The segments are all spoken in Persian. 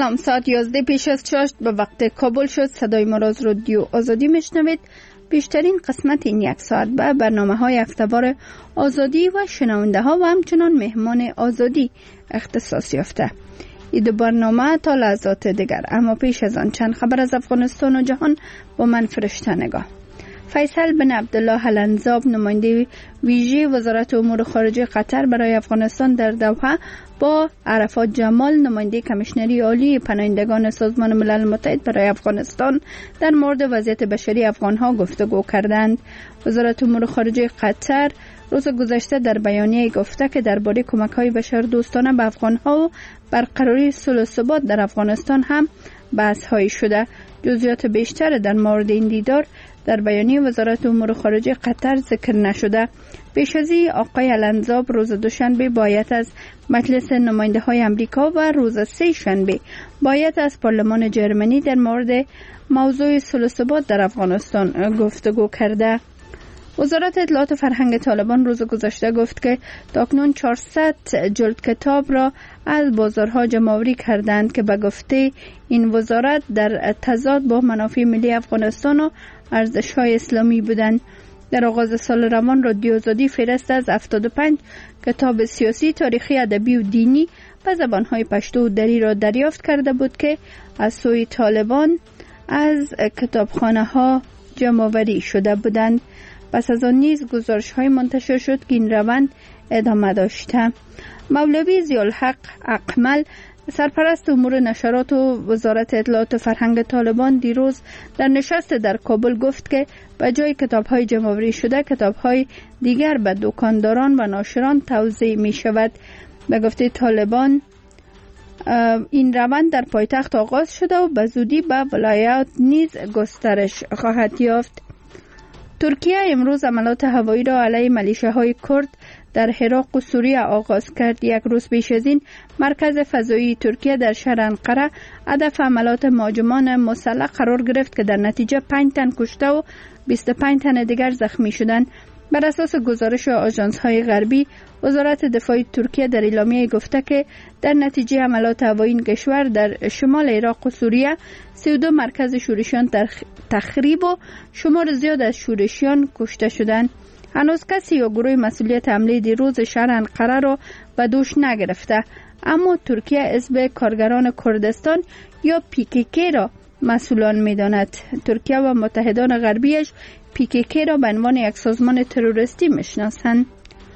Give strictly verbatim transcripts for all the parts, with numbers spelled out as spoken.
سلام، ساعت یازده پیش از شش به وقت کابل شد. صدای ما را از رادیو آزادی میشنوید. بیشترین قسمت این یک ساعت به برنامه های هفته‌وار آزادی و شنونده ها و همچنان مهمان آزادی اختصاص یافته. این دو برنامه تا لحظات دیگر، اما پیش از آن چند خبر از افغانستان و جهان با من فرشته نگاه. فیصل بن عبدالله الانزاب، نماینده ویژه وزارت امور خارجه قطر برای افغانستان در دوحه، با عرفات جمال، نماینده کمیشنری عالی پناهندگان سازمان ملل متحد برای افغانستان، در مورد وضعیت بشری افغانها گفتگو کردند. وزارت امور خارجه قطر روز گذشته در بیانیه گفته که درباره کمک‌های بشردوستانه به افغانها و برقراری صلح و ثبات در افغانستان هم بحث‌هایی شده. جزئیات بیشتر در مورد این دیدار در بیانیه وزارت امور خارجه قطر ذکر نشده. پیش از این آقای الانزاب روز دوشنبه باید از مجلس نماینده های امریکا و روز سه شنبه باید از پارلمان جرمنی در مورد موضوع صلح و ثبات در افغانستان گفتگو کرده. وزارت اطلاعات و فرهنگ طالبان روز گذشته گفت که تاکنون چهارصد جلد کتاب را از بازارها جمع‌آوری کردند که به گفته این وزارت در تضاد با منافع ملی افغانستان و ارزش‌های اسلامی بودند. در آغاز سال روان رادیو آزادی فهرست از هفتاد و پنج کتاب سیاسی، تاریخی، ادبی و دینی به زبان‌های پشتو و دری را دریافت کرده بود که از سوی طالبان از کتابخانه‌ها جمع‌آوری شده بودند. پس از آن نیز گزارش‌های منتشر شد که این روند ادامه داشته. مولوی ضیاءالحق اقمل، سرپرست امور نشرات و وزارت اطلاعات و فرهنگ طالبان، دیروز در نشست در کابل گفت که به جای کتاب‌های جمع‌آوری شده، کتاب‌های دیگر به دکانداران و ناشران توزیع می‌شود. به گفته طالبان این روند در پایتخت آغاز شده و به زودی به ولایات نیز گسترش خواهد یافت. ترکیه امروز عملات هوایی را علیه ملیشه‌های کرد در عراق و سوریه آغاز کرد. یک روز پیش از این مرکز فضایی ترکیه در شهر انقره هدف عملات مهاجمان مسلح قرار گرفت که در نتیجه پنج تن کشته و بیست و پنج تن دیگر زخمی شدند. بر اساس گزارش آژانس‌های غربی، وزارت دفاع ترکیه در اعلامیه گفته که در نتیجه عملات هوایی این کشور در شمال عراق و سوریه سی و دو مرکز شورشیان تخریب و شمار زیاد از شورشیان کشته شدند. هنوز کسی یا گروه مسئولیت حمله دیروز شهر انقره را به دوش نگرفته، اما ترکیه حزب کارگران کردستان یا پی کی کی را مسئولان می‌داند. ترکیه و متحدان غربیش پی کی کی را به عنوان یک سازمان تروریستی می‌شناسند.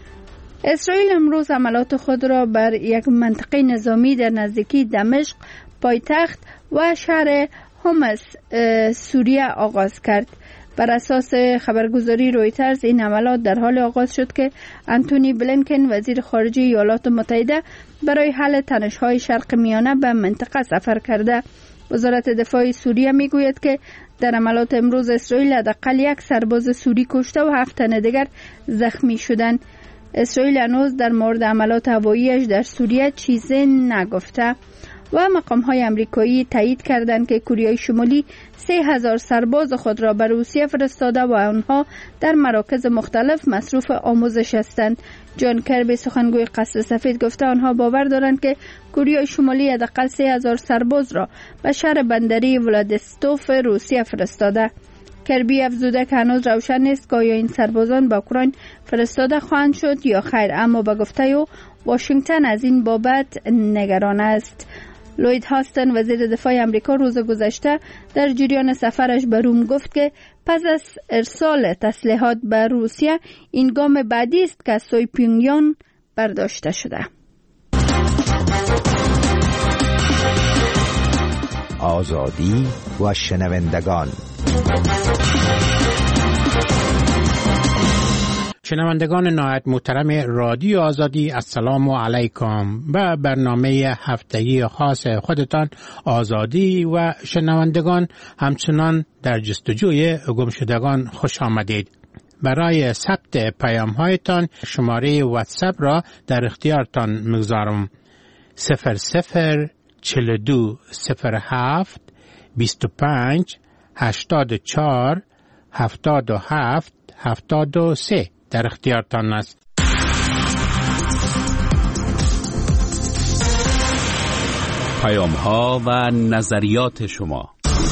اسرائیل امروز عملات خود را بر یک منطقه نظامی در نزدیکی دمشق، پایتخت، و شهر حمص سوریه آغاز کرد. بر اساس خبرگزاری رویترز این عملات در حال آغاز شد که انتونی بلینکن، وزیر خارجه ایالات متحده، برای حل تنش‌های شرق میانه به منطقه سفر کرده. وزارت دفاع سوریه میگوید که در عملات امروز اسرائیل حداقل یک سرباز سوری کشته و هفت تن دیگر زخمی شدند. اسرائیل هنوز در مورد عملات هواییش در سوریه چیزی نگفته و مقام‌های آمریکایی تایید کردند که کره شمالی سه هزار سرباز خود را به روسیه فرستاده و آنها در مراکز مختلف مصروف آموزش هستند. جان کربی، سخنگوی قصر سفید، گفته آنها باور دارند که کره شمالی حداقل سه هزار سرباز را به شهر بندری ولادیستوف روسیه فرستاده. کربی افزوده که هنوز روشن نیست که آیا این سربازان به اوکراین فرستاده خواهند شد یا خیر، اما به گفته او واشنگتن از این بابت نگران است. لوید هاستن، وزیر دفاع آمریکا، روز گذشته در جریان سفرش به روم گفت که پس از ارسال تسلیحات به روسیه این گام بعدی است که از سوی پیونگیانگ برداشته شده. آزادی و شنوندگان. شنوندگان نهایت محترم رادیو آزادی، السلام علیکم. به برنامه هفتگی خاص خودتان آزادی و شنوندگان همچنان در جستجوی گمشدگان خوش آمدید. برای ثبت پیام هایتان شماره واتساپ را در اختیارتان میگذارم: صفر صفر چهل و دو صفر هفت بیست و پنج هشتاد و چهار هفتاد و هفت هفتاد و سه در اختیارتان است. پیام‌ها و نظریات شما.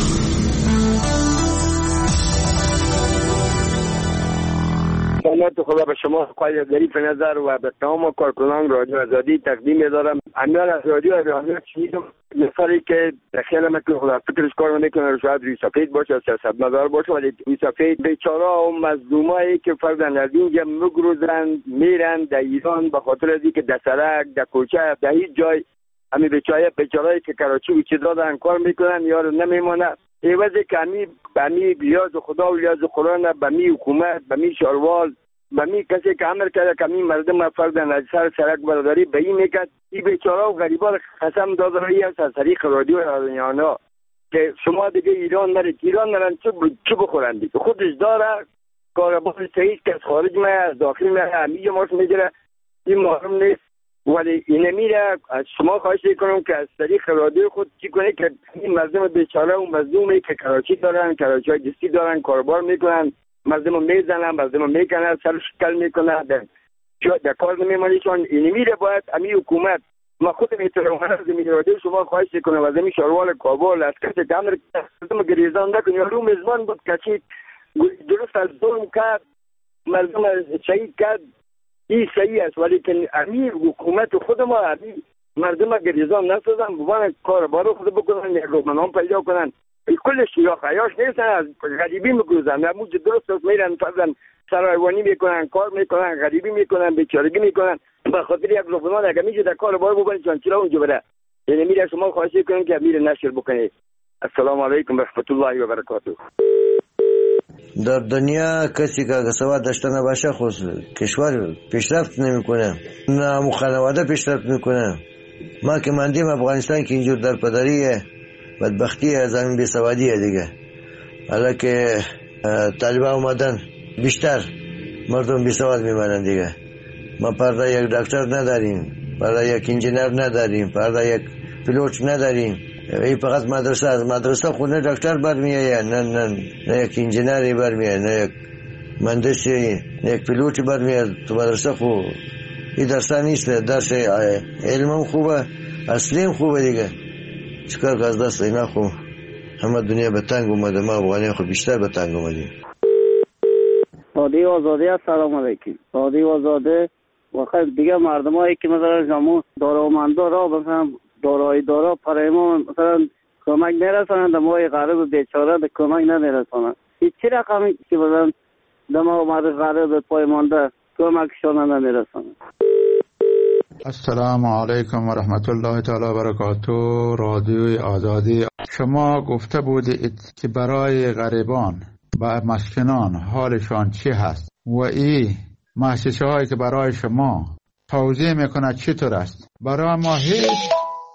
سلامت خدا به شما قایل ظریف نظر و به تمام کارکنان رادیو آزادی تقدیم می‌دارم. امیال از رادیو آزادی شنیدم نفری که خیلی من که خدا فکرش کار میکنه شاید روی سفید باشه، سیاست مدار باشه، ولی روی سفید بیچاره و مظلومایی که فرضاً از اینجا مگروزن میرن در ایران به خاطر از اینکه در سرک، در کوچه، در هیچ جای همین بیچاره بیچارهایی که کراچی و چی دادن کار میکنن یارو نمیمونه. عوضی که همی بمی لیاز خدا و لیاز قرآن، بمی حکومت، بمی شاروال، بمی کسی که امر کرده که همی مردم فردن از سر سرک برداری به این میکرد. این بیچاره و غریبا قسم داده رایی هست از طریق رادیو رادیانا که شما دیگه ایران نرید. ایران نرن چه بخورن دیگه؟ خودش داره کاربار سعید که از خارج میه از داخل میه همیجا ماش میگیره. این محرم نیست، ولی این میره. از شما خواهش میکنم که از طریق رادیو خود چی کنه که این مردم بیچاره و مظلومی که کراچی دارن، کراچی های دستی دارن، کاربار میکنن، مردم میزنن، مردم میکنن، سر شکل میکنن، در کار نمیمانی. چون این میره باید امی حکومت ما خود میتونم از این رادیو شما خواهش میکنم از این شاروال کابل از کسی که امر مردم گریزان نکن. یا رو مزمان بود کسی درست از ظلم کرد، مردم شهید کرد، این صحیح است، ولی که امیر حکومت خود ما امیر مردم گریزان نسازن، ببانن کار بارو خود بکنن، یک رومنان پیدا کنن. کلش یا خیاش نیستن، از غریبی میگوزن، نموز درست است میرن فرزن سرایوانی میکنن، کار میکنن، غریبی میکنن، بیچارگی میکنن. به خاطر یک رومنان اگه میشه در کار بارو بکنن چون چرا اونجا بره. یعنی میره شما خواهش کنم که امیر نشر بکنه. السلام علیکم و رحمت الله و برکاته. در دنیا کسی که سواد داشته نباشه خود کشور پیشرفت نمیکنه، نه خانواده پیشرفت میکنه. ما که ماندیم افغانستان که اینجور در پدری بدبختی زمین بی سوادیه دیگه. حالا که طالبان اومدن بیشتر مردم بی سواد میمانن دیگه. ما پرده یک دکتر نداریم، پرده یک انجینر نداریم، پرده یک پیلوت نداریم. این فقط مدرسه از مدرسه خونه دکتر برمیایه، نه نه نه یک انجینری برمیایه، نه یک مهندسی، نه یک پیلوتی برمیایه. تو مدرسه خو این درسا نیست، درس علم خوبه، اصلیم خوبه دیگه. چکار که از دست اینا خو همه دنیا به تنگ اومده، ما افغانی خو بیشتر به تنگ اومدیم. رادیو آزادی السلام علیکم. رادیو آزادی واقعا دیگه مردمایی که مثلا جامو دارامندا را مثلا دارایی دارا برای ما مثلا کمک نرسانند، دمای غریب بیچاره به کمک نمیرسانند. این چی رقمی که مثلا دما مرد غریب پای مانده کمکشان نمیرسانند. السلام علیکم و رحمت الله تعالی و برکاته. رادیوی آزادی، شما گفته بودید که برای غریبان و مسکنان حالشان چی هست و این مؤسسه هایی که برای شما توضیح میکنه چطور است. برای ما هیچ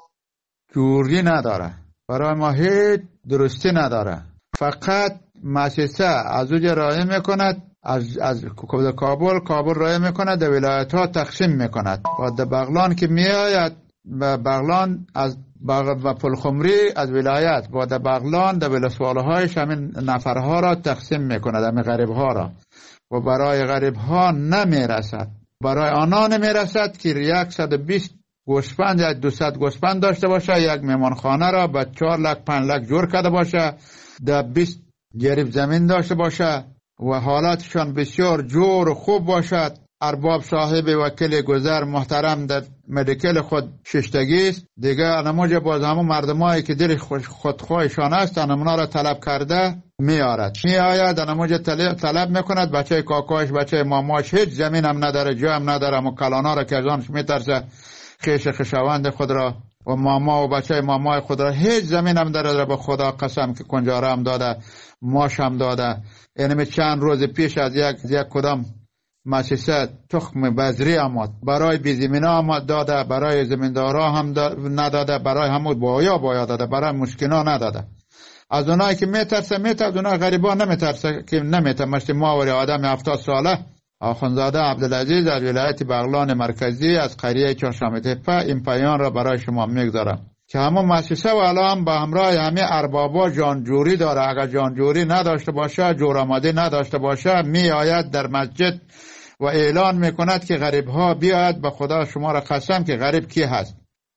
جوری نداره، برای ما هیچ درستی نداره. فقط مؤسسه از اوج رای میکند، از از کابل کابل رای میکند، در ولایت ها تقسیم میکند. و در بغلان که میآید و بغلان از و پلخمری از ولایت و در بغلان در ولسواله هایش همین نفرها را تقسیم میکند، همین غریب ها را. و برای غریب ها نمیرسد، برای آنها نمیرسد که صد و بیست گوسفند یا دویست گوسفند داشته باشه، یک میمانخانه را به چهار لک پنج لک جور کرده باشه، در بیست جریب زمین داشته باشه و حالاتشان بسیار جور و خوب باشد. ارباب صاحب وکیل گذر محترم در مدیکل خود ششتگی است دیگه. نموجه باز همون مردمایی که دل خودخواهشان است نمونا را طلب کرده میارد، میآید نموجه طلب میکند. بچه کاکاش بچه ماماش هیچ زمین هم نداره، جا هم نداره. اما کلانا را که از آنش میترسه خیش خشواند خود را و ماما و بچه مامای خود را هیچ زمین هم داره. به خدا قسم که کنجاره هم داده، ماش هم داده. یعنی چند روز پیش از یک یک کدام مؤسسه تخم بذری آمد برای بیزمینه آمد داده، برای زمیندارا هم نداده، برای همون بایا بایا داده، برای مسکینا نداده. از اونایی که میترسه میترسه، از اونای غریبا نمیترسه که نمیترسه. مثل ما و آدم هفتاد ساله آخوندزاده عبدالعزیز از ولایت بغلان مرکزی از قریه چهارشنبه تپه این پیام را برای شما میگذارم که همون مؤسسه و الان به همراه همه اربابا جانجوری داره. اگر جانجوری نداشته باشه، جورآمدی نداشته باشه، می آید در مسجد و اعلان میکند که غریب ها بیاید. به خدا شما را قسم که غریب کی هست.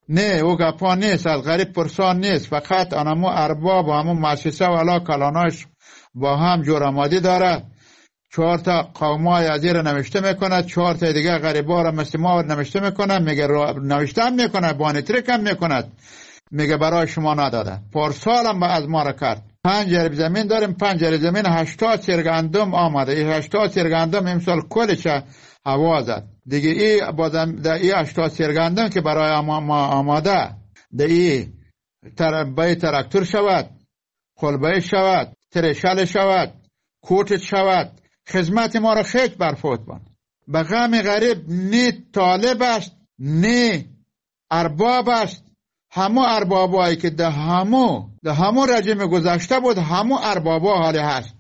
نه او گپا نیست، از غریب پرسان نیست. فقط آنمو ارباب و همون مؤسسه و علا کلاناش با هم جورآمادی داره. چهار تا قومای از این نوشته میکنه، چهار تا دیگه غریبا را مثل ما نوشته میکنه. میگه نوشته هم میکنه، بانتریک هم میکنه، میگه برای شما نداده. پارسال هم از ما را کرد. پنج جریب زمین داریم، پنج جریب زمین هشتاد سرگندم آمده. این هشتاد سرگندم امسال کلش هوا زد دیگه. ای بازم در ای هشتاد سرگندم که برای ما آماده، در ای تربای تراکتور شود، خلبه شود، ترشل شود، کوتت شود، خدمت ما را خیلی برفوت بند. به غم غریب نه طالب است نه ارباب است. همو اربابایی که ده همو ده همو رژیم گذشته بود، همو اربابا حالی هست.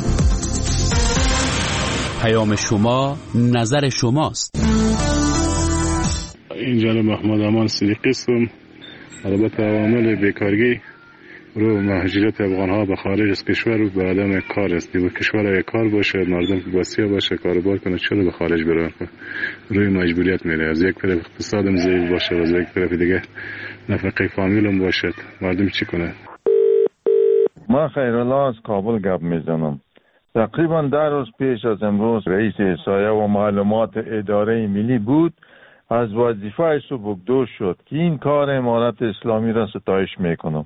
پیام شما نظر شماست. اینجا محمد امان صدیقی هستم. البته عوامل بیکارگی رو مهاجرت افغان ها به خارج از کشور و به عدم کار است. و کشور کار باشه، مردم که باسیه باشه، کاروبار کنه، چرا به خارج برن؟ روی مجبوریت میره. از یک طرف اقتصادم ضعیف باشه و از یک طرف دیگه نفقه فامیلم باشه، مردم چی کنه؟ من خیرالله از کابل گپ میزنم. تقریبا در روز پیش از امروز رئیس احصایه و معلومات اداره ملی بود، از وظیفه سبکدوش شد که این کار امارت اسلامی را ستایش میکنم.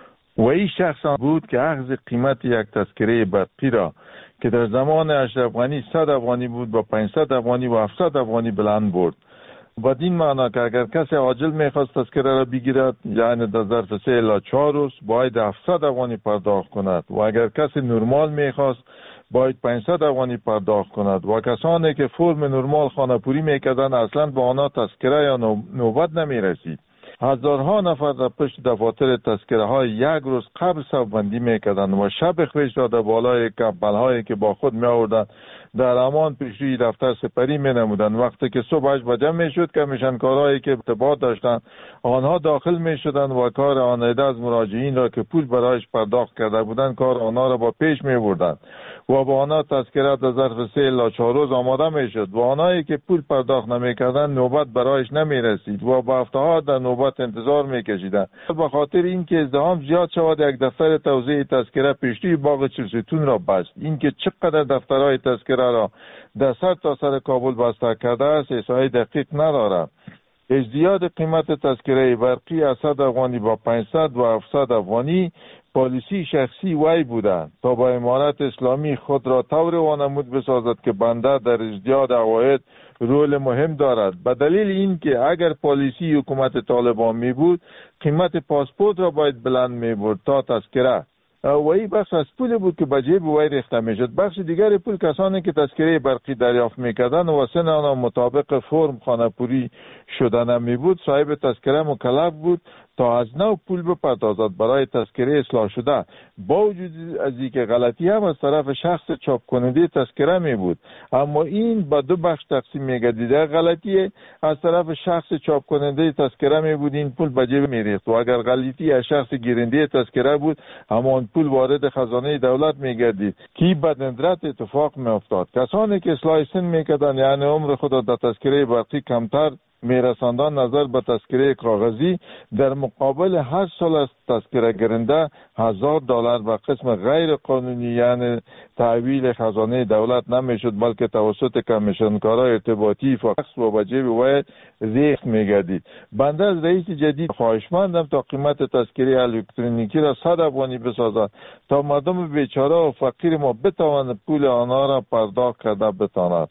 و این شخص بود که اخذ قیمت یک تذکره برقی را که در زمان اشرف غنی صد افغانی بود با پانصد افغانی و هفتصد افغانی بلند برد. بدین معنا که اگر کسی عاجل میخواست تذکره را بگیرد، یعنی در ظرف سه الی چهار روز باید هفتصد افغانی پرداخت کند و اگر کسی نرمال میخواست باید پانصد افغانی پرداخت کند و کسانی که فرم نرمال خانه‌پوری میکردند اصلا به آنها تذکره یا نوبت نمیرسید. هزارها نفر در پشت دفاتر تذکره های یک روز قبل صف‌بندی میکردند و شب خیش را در بالای کمپل هایی که با خود می آوردند در امان پیش روی دفتر سپری می نمودند. وقتی که صبح هشت بجه می شد کمیشنکارهایی که ارتباط داشتند آنها داخل می شدند و کار آنیده از مراجعین را که پول برایش پرداخت کرده بودند کار آنها را با پیش می بردند و با آنها تذکره در ظرف سه الی چهار روز آماده می شد و آنهایی که پول پرداخت نمی کردند نوبت برایش نمی رسید و با هفته ها در نوبت انتظار می کشیدند. به خاطر اینکه ازدحام زیاد شود یک دفتر توزیع تذکره پیشروی باغ چهلستون را بست. اینکه چقدر دفترهای تذکره را در سر تا سر کابل بسته کرده است احصای دقیق ندارد. ازدیاد قیمت تذکره برقی از صد افغانی با پانصد و هفتصد افغانی پالیسی شخصی وی بوده تا با امارت اسلامی خود را طور وانمود بسازد که بنده در ازدیاد عواید رول مهم دارد. به دلیل اینکه اگر پالیسی حکومت طالبان می بود قیمت پاسپورت را باید بلند می برد تا تذکره و این بخش از پول بود که به جیب وی ریخته می شد. بخش دیگر پول کسانی که تذکره برقی دریافت می کردند و سن آنها مطابق فرم خانه‌پوری شدن می بود صاحب تذکره مکلف بود تا از نو پول بپردازد برای تذکره اصلاح شده. با وجود از اینکه غلطی هم از طرف شخص چاپ کننده تذکره می بود، اما این با دو بخش تقسیم می گردید. غلطی از طرف شخص چاپ کننده تذکره می بود، این پول به جیب می ریخت و اگر غلطی از شخص گیرنده تذکره بود همان پول وارد خزانه دولت می گردید که به ندرت اتفاق می افتاد. کسانی که اصلاح سن می کردند یعنی عمر خود در تذکره برقی کمتر میرساندن نظر به تذکره کاغذی در مقابل هر سال از تذکره گرنده هزار دلار به قسم غیر قانونی یعنی تحویل خزانه دولت نمیشد بلکه توسط کمیشنکارای ارتباطی فقط و به جیب وی ریخت میگردید. بنده از رئیس جدید خواهشمندم تا قیمت تذکره الکترونیکی را صد افغانی بسازد تا مردم بیچاره و فقیر ما بتواند پول آنها را پرداخت کرده بتواند.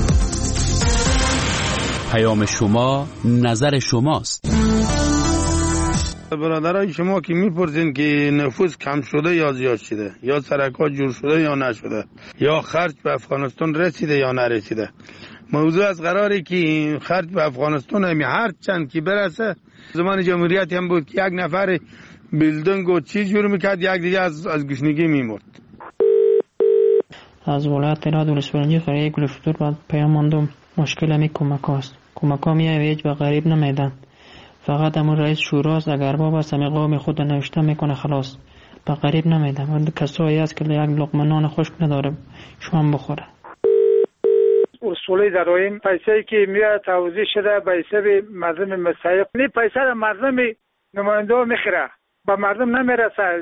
پیام شما نظر شماست. برادرای شما که میپرسین که نفوذ کم شده یا زیاد شده، یا سرکات جور شده یا نشده، یا خرج به افغانستان رسیده یا نرسیده، موضوع از قراری که خرج به افغانستان همی هر چند که برسه. زمان جمهوریت هم بود که یک نفر بیلدنگ و چیز جور میکرد یک دیگه از, از گشنگی میمرد. از ولایت راد ولسفرنجی قریه گلفتور بعد پیام ماندم. مشکل همی کمک هاست. کمک ها میه ویج به غریب نمیدن. فقط همون رئیس شوراست اگر بابا سمی قوم خود نوشته میکنه خلاص به غریب نمیدن. و کسایی هست که یک لقمه نان خشک نداره شما بخوره. اصولی داریم. پیسه‌ای که میاد توزیع شده به حساب مردم مستحق. این پیسه را مردم نماینده میخره، به مردم نمیرسه.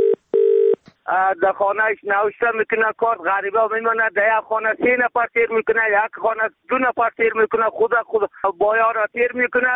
در خانه نوشته میکنه کارت غریبا میمونه، در یک خانه سه نفر تیر میکنه، یک خانه دو نفر تیر میکنه، خود خود بایا را تیر میکنه.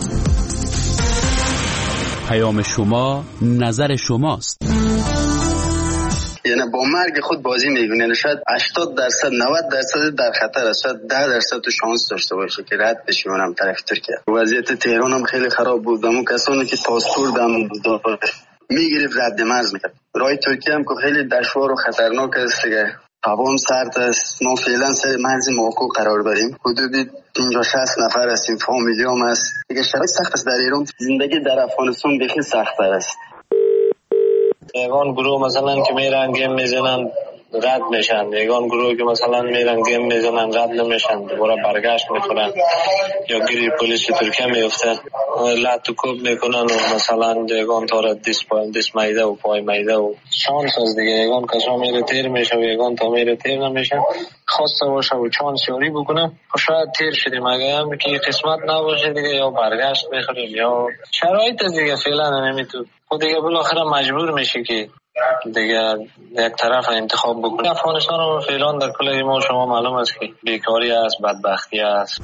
پیام شما نظر شماست. یعنی با مرگ خود بازی میکنه. شاید هشتاد درصد نود درصد در خطر است، شاید ده درصد تو شانس داشته باشه که رد بشیم اونم طرف ترکیه. وضعیت تهران هم خیلی خراب بود. اون کسانی که پاسپورت هم میگرفت رد مرز میکرد. راه ترکیه هم که خیلی دشوار و خطرناک است دیگه. هوا هم سرد است. ما فعلا سر مرز موقوف قرار داریم. حدود پنجاه شصت نفر هستیم، فامیلی هم هست دیگه. شرایط سخت است در ایران. زندگی در افغانستان بخی سخت است. یگان گروه مثلا که میرن گیم میزنن رد میشن، یگان گروه که مثلا میرن گیم میزنن رد نمیشن، دوباره برگشت میکنن یا گیری پلیس ترکیه میفته لط و کوب میکنن و مثلا یگان تا دست پای دست میده و پای میده و شانس از دیگه. یگان کسا میره تیر میشه و یگان تا میره تیر نمیشه. خواسته باشه و چانس یاری بکنه شاید تیر شدیم. اگه هم که قسمت نباشه دیگه یا برگشت میخوریم یا شرایط دیگه فعلا نمیتون خود دیگه بالاخره مجبور میشه که دیگه یک طرف انتخاب بکنه. افغانستان و فعلا در کل ما شما معلوم است که بیکاری است، بدبختی است.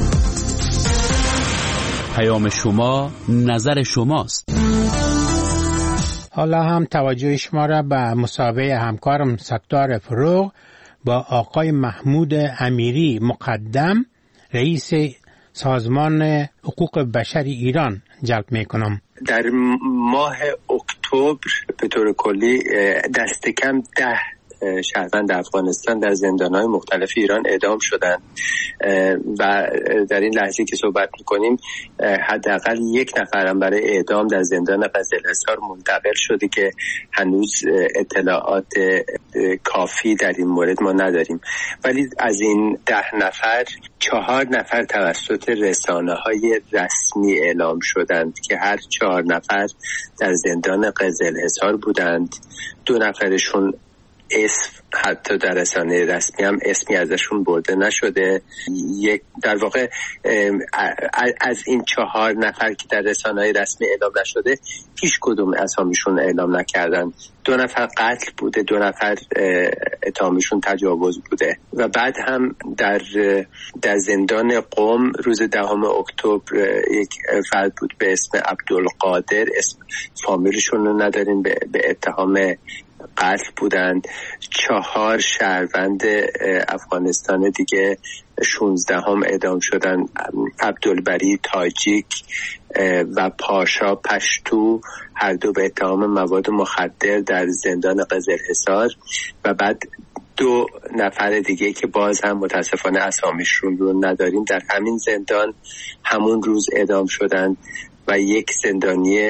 پیام شما نظر شماست. حالا هم توجه شما را به مصاحبه همکارم ستار فروغ با آقای محمود امیری مقدم رئیس سازمان حقوق بشر ایران جلب می کنم. در ماه اکتبر به طور کلی دست کم ده شهروند افغانستان در زندان‌های مختلف ایران اعدام شدند و در این لحظه که صحبت می‌کنیم حداقل یک نفرم برای اعدام در زندان قزل‌حصار منتقل شده که هنوز اطلاعات کافی در این مورد ما نداریم. ولی از این ده نفر چهار نفر توسط رسانه‌های رسمی اعلام شدند که هر چهار نفر در زندان قزل‌حصار بودند. دو نفرشون اسم حتی در رسانه رسمی هم اسمی ازشون برده نشده. یک در واقع از این چهار نفر که در رسانه رسمی اعلام نشده هیچ کدوم اسامیشون اعلام نکردن. دو نفر قتل بوده، دو نفر اتهامشون تجاوز بوده. و بعد هم در در زندان قم روز دهم اکتبر یک فرد بود به اسم عبدالقادر، اسم فامیلشون رو نداریم، به, به اتهام قتل بودند. چهار شهروند افغانستان دیگه شونزده هم اعدام شدن، عبدالبری تاجیک و پاشا پشتو، هر دو به اتهام مواد مخدر در زندان قزل‌حصار. و بعد دو نفر دیگه که باز هم متاسفانه اسامیشون رو نداریم در همین زندان همون روز اعدام شدن. و یک زندانی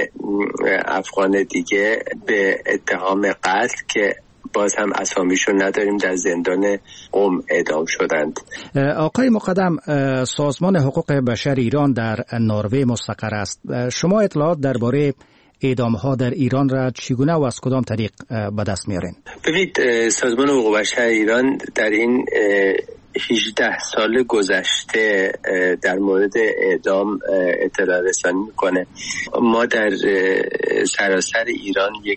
افغان دیگه به اتهام قتل که باز هم اسامیشو نداریم در زندان قم اعدام شدند. آقای مقدم، سازمان حقوق بشر ایران در نروژ مستقر است. شما اطلاعات درباره اعدام ها در ایران را چگونه و از کدام طریق به دست میارین؟ ببینید، سازمان حقوق بشر ایران در این هجده سال گذشته در مورد اعدام اطلاع رسانی میکنه. ما در سراسر ایران یک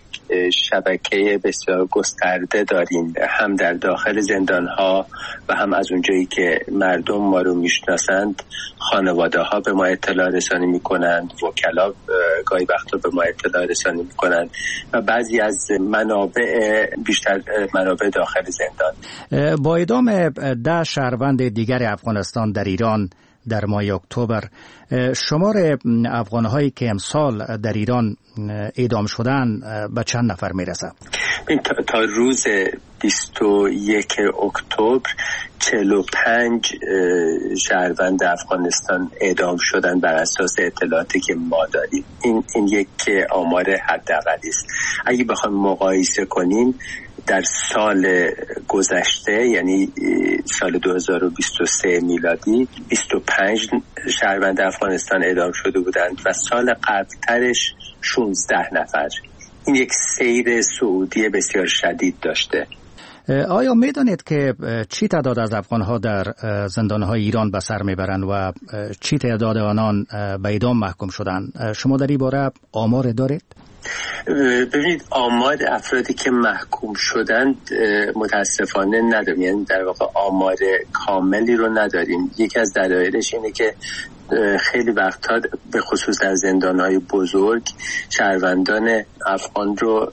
شبکه بسیار گسترده داریم، هم در داخل زندانها و هم از اونجایی که مردم ما رو میشناسند خانواده ها به ما اطلاع رسانی میکنند، وکلا گاهی وقتا به ما اطلاع رسانی میکنند و بعضی از منابع، بیشتر منابع داخل زندان. با اعدام ده شهروند دیگر افغانستان در ایران در ماه اکتبر، شمار افغان‌هایی که امسال در ایران اعدام شدن به چند نفر میرسه؟ تا, تا روز بیست و یک اکتبر چهل و پنج شهروند افغانستان اعدام شدن بر اساس اطلاعاتی که ما داریم. این این یک آمار حداقلی است. اگه بخوایم مقایسه کنیم، در سال گذشته یعنی سال دو هزار و بیست و سه میلادی بیست و پنج شهروند افغانستان اعدام شده بودند و سال قبلترش شانزده نفر. این یک سیر صعودی بسیار شدید داشته. آیا میدانید که چی تعداد از افغانها در زندانهای ایران به سر میبرند و چی تعداد آنان به اعدام محکوم شدند؟ شما در این باره آمار دارید؟ ببینید، آمار افرادی که محکوم شدند متاسفانه نداریم، یعنی در واقع آمار کاملی رو نداریم. یکی از دلایلش اینه که خیلی وقتها به خصوص در زندانهای بزرگ شهروندان افغان رو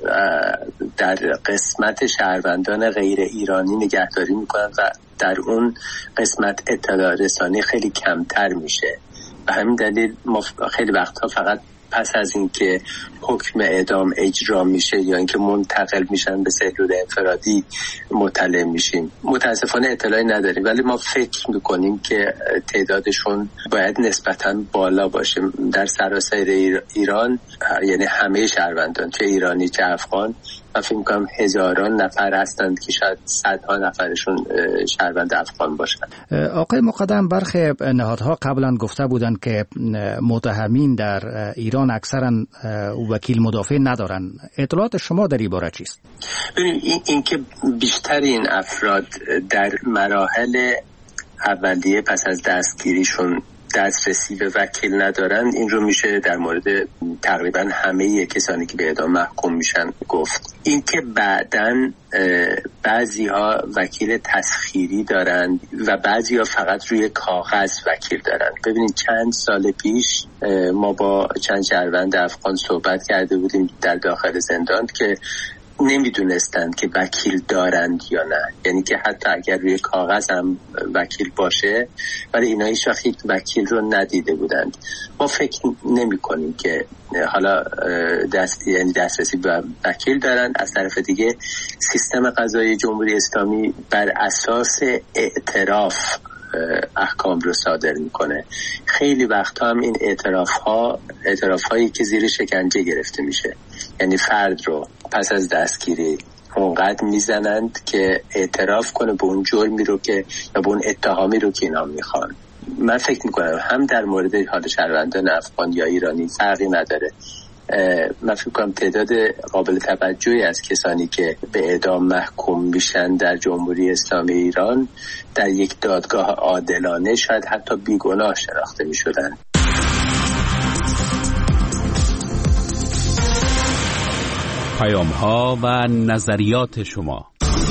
در قسمت شهروندان غیر ایرانی نگهداری میکنن و در اون قسمت اطلاع رسانی خیلی کمتر میشه. به همین دلیل ما خیلی وقتها فقط پس از اینکه حکم اعدام اجرا میشه یا اینکه منتقل میشن به سلول انفرادی مطلع میشیم. متاسفانه اطلاعی نداریم، ولی ما فکر میکنیم که تعدادشون باید نسبتاً بالا باشه. در سراسر ایران، یعنی همه شهروندان، چه ایرانی چه افغان، من فکر میکنم هزاران نفر هستند که شاید صدها نفرشون شهروند افغان باشند. آقای مقدم، برخی نهادها قبلا گفته بودند که متهمین در ایران اکثرا وکیل مدافع ندارن. اطلاعات شما در این باره چیست؟ ببینید، این, این که بیشتر این افراد در مراحل اولیه پس از دستگیریشون دسترسی به وکیل ندارن، این رو میشه در مورد تقریبا همه کسانی که به اعدام محکوم میشن گفت. این که بعدن بعضی ها وکیل تسخیری دارن و بعضی ها فقط روی کاغذ وکیل دارن. ببینید، چند سال پیش ما با چند شهروند افغان صحبت کرده بودیم در داخل زندان که نمیدونستند که وکیل دارند یا نه، یعنی که حتی اگر روی کاغذ هم وکیل باشه ولی اینا هیچ وقت یک وکیل رو ندیده بودند. ما فکر نمی کنیم که حالا دست یعنی دسترسی به وکیل دارند. از طرف دیگه سیستم قضایی جمهوری اسلامی بر اساس اعتراف احکام رو صادر میکنه. خیلی وقتا هم این اعتراف ها اعتراف هایی که زیر شکنجه گرفته میشه، یعنی فرد رو پس از دستگیری اونقدر میزنند که اعتراف کنه به اون جرمی رو که یا به اون اتهامی رو که اینا میخوان. من فکر میکنم هم در مورد حال شهروندان افغان یا ایرانی فرقی نداره. من فکر کنم تعداد قابل توجهی از کسانی که به اعدام محکوم میشن در جمهوری اسلامی ایران در یک دادگاه عادلانه شاید حتی بیگناه شناخته میشدن. پیام ها و نظریات شما.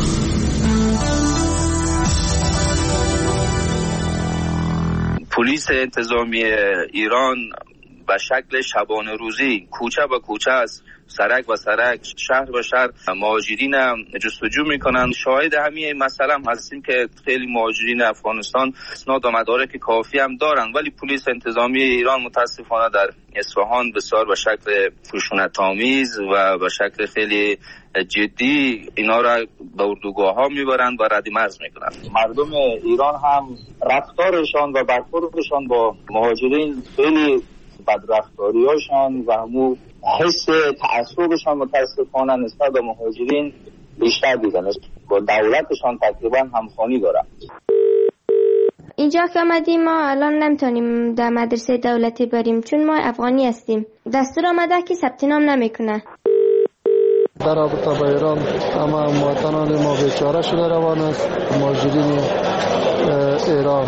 پلیس انتظامی ایران به شکل شبانه روزی کوچه به کوچه است، سرک و سرک، شهر به شهر مهاجرین جستجو میکنند. شاهد همین مسئله هم هستیم که خیلی مهاجرین افغانستان اسناد و مدارک کافی هم دارند، ولی پلیس انتظامی ایران متاسفانه در اصفهان بسیار به شکل خشونت‌آمیز و به شکل خیلی جدی اینا را به اردوگاه ها میبرند و ردیمرز میکنند. مردم ایران هم رفتارشان و برخوردشان با مهاجرین خیلی بدرفتاری هاشان و همون حس تعصبشان متاسفانه نسبت به مهاجرین بیشتر دیدن. با دولتشان تقریبا همخوانی دارند. اینجا که آمدیم ما الان نمیتونیم در مدرسه دولتی بریم چون ما افغانی هستیم. دستور آمده که ثبت نام نمیکنه. در رابطه با ایران اما مواطنان ما بیچاره شده روان است. مهاجرین ایران،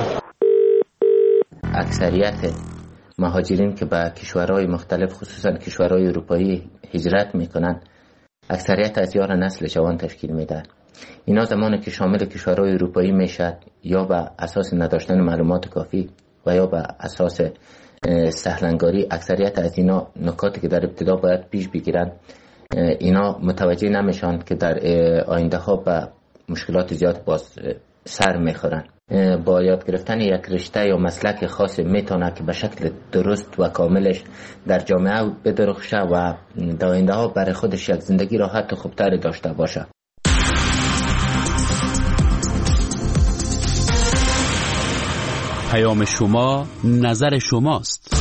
اکثریت مهاجرین که به کشورهای مختلف خصوصا کشورهای اروپایی هجرت میکنن، اکثریت از یار نسل جوان تشکیل میدن. اینا زمانی که شامل کشورهای اروپایی میشد یا به اساس نداشتن معلومات کافی و یا به اساس سهلنگاری، اکثریت از اینا نکاتی که در ابتدا باید پیش بگیرن اینا متوجه نمیشن که در آینده ها به مشکلات زیاد باز سر میخورن. با یاد گرفتن یک رشته یا مسلک خاص میتونه که به شکل درست و کاملش در جامعه بدرخشه و در آینده ها برای خودش یک زندگی راحت و خوبتری داشته باشه. پیام شما نظر شماست.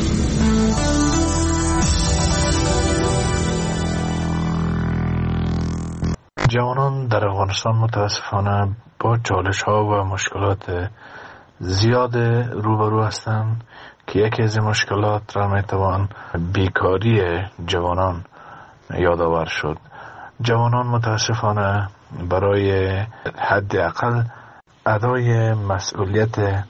جوانان در افغانستان متاسفانه با چالش ها و مشکلات زیاد روبرو هستند که یکی از این مشکلات را میتوان بیکاری جوانان یادآور شد. جوانان متاسفانه برای حداقل ادای مسئولیت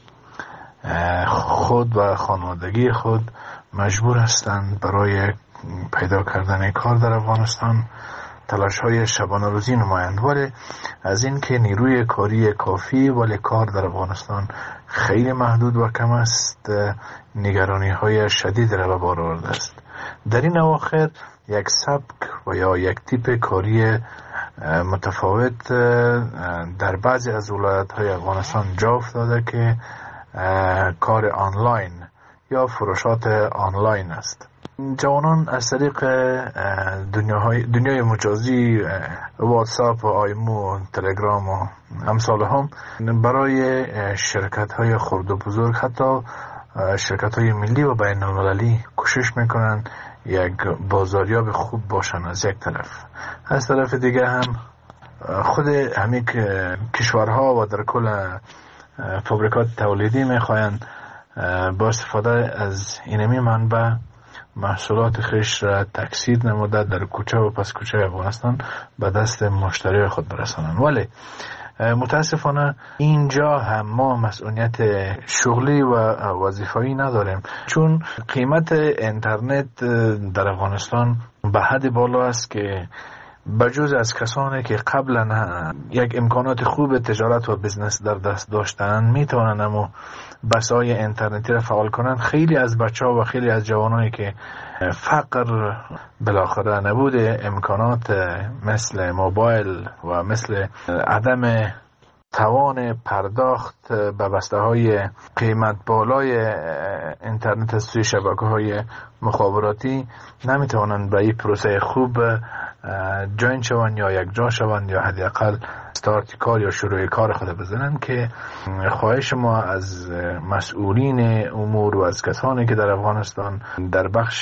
خود و خانوادگی خود مجبور هستند برای پیدا کردن کار در افغانستان تلاش های شبانه روزی نمایند. ولی از این که نیروی کاری کافی ولی کار در افغانستان خیلی محدود و کم است، نگرانی های شدید را به بار آورده است. در این اواخر یک سبک و یا یک تیپ کاری متفاوت در بعضی از ولایت های افغانستان جا افتاده که کار آنلاین یا فروشات آنلاین است. جوانان از طریق دنیای دنیای مجازی واتساپ و آیمو، تلگرام و امثال هم برای شرکت های خرد و بزرگ، حتی شرکت های ملی و بین المللی کوشش میکنن یک بازاریاب خوب باشن از یک طرف. از طرف دیگه هم خود همین کشورها و در کل فابریکات تولیدی میخواین با استفاده از اینمی منبع محصولات خیش را تکثیر نموده در کوچه و پس کوچه افغانستان به دست مشتری خود برسانند. ولی متاسفانه اینجا هم ما مسئولیت شغلی و وظیفه‌ای نداریم، چون قیمت اینترنت در افغانستان به حد بالا است که بجز از کسانی که قبلا یک امکانات خوب تجارت و بزنس در دست داشتن میتونن اما بسای اینترنتی را فعال کنن، خیلی از بچه ها و خیلی از جوانایی که فقر بالاخره نبود امکانات مثل موبایل و مثل عدم توان پرداخت به بسته های قیمت بالای اینترنت از سوی شبکه های مخابراتی نمیتوانند به این پروسه خوب جوین شوند یا یک جا شوند یا حداقل استارت کار یا شروع کار خود بزنن. که خواهش ما از مسئولین امور و از کسانی که در افغانستان در بخش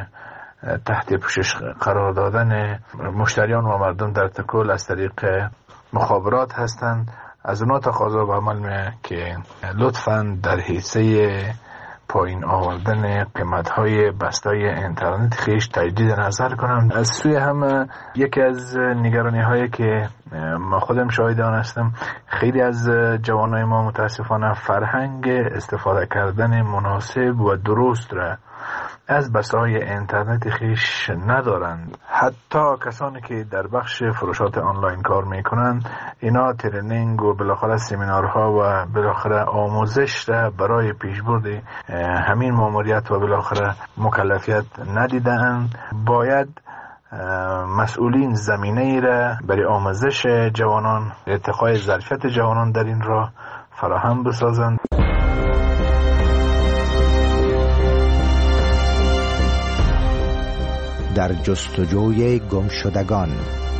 تحت پوشش قرار دادن مشتریان و مردم در تکل از طریق مخابرات هستند، از اونا تقاضا به عمل میه که لطفاً در حیثه پایین آوردن قیمت‌های بسته‌های اینترنت خیش تجدید نظر کنم. از سوی هم یکی از نگرانی‌هایی که ما خودم شاهد آن هستم، خیلی از جوانای ما متاسفانه فرهنگ استفاده کردن مناسب و درست را از بسته‌های اینترنت خیش ندارند. حتی کسانی که در بخش فروشات آنلاین کار میکنند، اینا ترینینگ و بالاخره سمینارها و بالاخره آموزش را برای پیشبرد همین ماموریت و بالاخره مکلفیت ندیدند. باید مسئولین زمینه ای را برای آموزش جوانان، ارتقای ظرفیت جوانان در این راه فراهم بسازند. در جستجوی گمشدگان.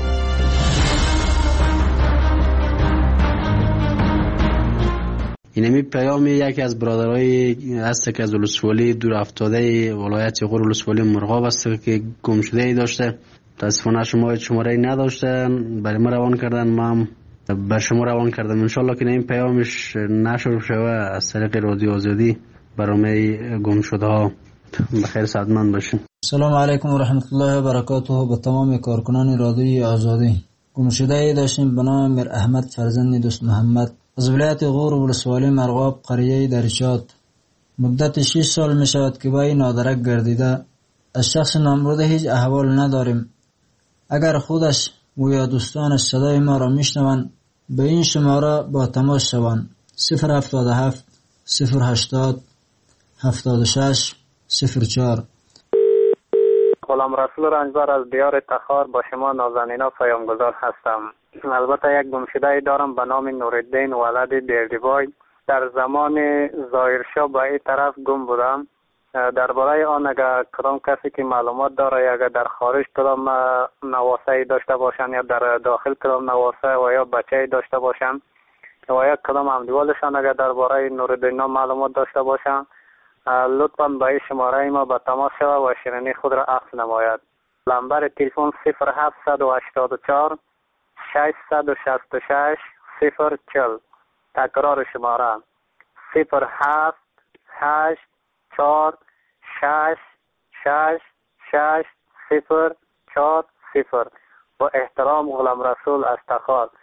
اینمی پیام یکی از برادرای هست که از ولسوالی دور افتاده ولایت غور ولسوالی مرغاب است که گمشده ای داشته. متاسفانه شما شماره نداشته، برای ما روان کردن، ما هم بر شما روان کردم. انشالله که این پیامش نشر شوه از طریق رادیو آزادی برای گمشده ها. بخیر سعادتمند باشین. سلام علیکم و رحمت الله و برکاته. به تمام کارکنان رادیوی آزادی. گمشده ای داشتیم به نام میر احمد فرزند دوست محمد از ولایت غور ولسوالی مرغاب قریه درچات. مدت شش سال می شود که با این نادرک گردیده. از شخص نامبرده هیچ احوال نداریم. اگر خودش و یا دوستانش صدای ما را میشنوند به این شماره با تماس شوند: صفر هفتاد و هفت صفر هشتاد هفتاد و شش صفر چهار. غلام رسول رنجبر از دیار تخار با شما نازنینا پیامگذار هستم. البته یک گمشده دارم به نام نورالدین ولد بیردیبای. در زمان ظاهرشاه به این طرف گم بودم. درباره آن اگر کدام کسی که معلومات داره یا اگر در خارج کدام نواسه داشته باشن یا در داخل کدام نواسه و یا بچه داشته باشن و یا کدام همدیوالشان اگر درباره نورالدین معلومات داشته باشن، لطفاً به این شماره ما به تماس شود و شیرینی خود را عکس نماید. نمبر تلفن صفر هفت هشت چهار شش شش شش صفر چهل. تکرار شماره صفر هفت هشت چهار شش شش شش صفر چهار صفر. با احترام غلام رسول از تخار.